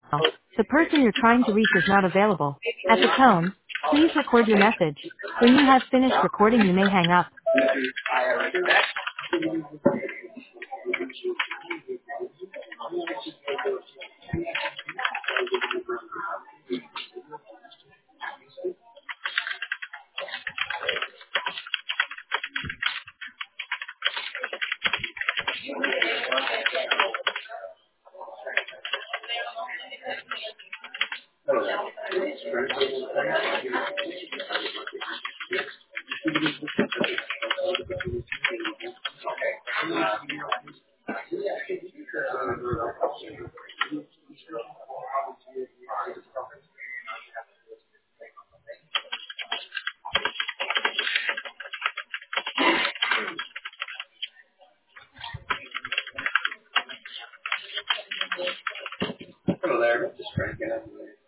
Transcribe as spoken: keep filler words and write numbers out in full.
The person you're trying to reach is not available. At the tone, please record your message. When you have finished recording, you may hang up. Hello there. Just trying to get out of the way.